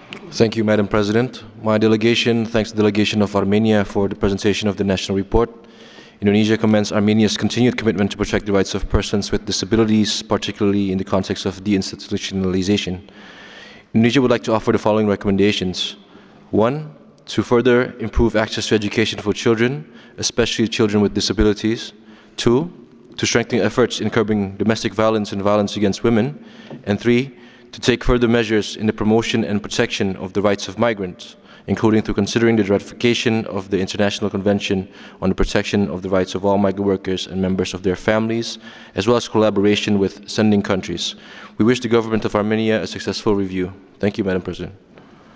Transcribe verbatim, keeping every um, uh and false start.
Thank you, Madam President. My delegation thanks the delegation of Armenia for the presentation of the national report. Indonesia commends Armenia's continued commitment to protect the rights of persons with disabilities, particularly in the context of deinstitutionalization. Indonesia would like to offer the following recommendations. One, to further improve access to education for children, especially children with disabilities. Two, to strengthen efforts in curbing domestic violence and violence against women. And three, to take further measures in the promotion and protection of the rights of migrants, including through considering the ratification of the International Convention on the Protection of the Rights of All Migrant Workers and members of their families, as well as collaboration with sending countries. We wish the government of Armenia a successful review. Thank you, Madam President.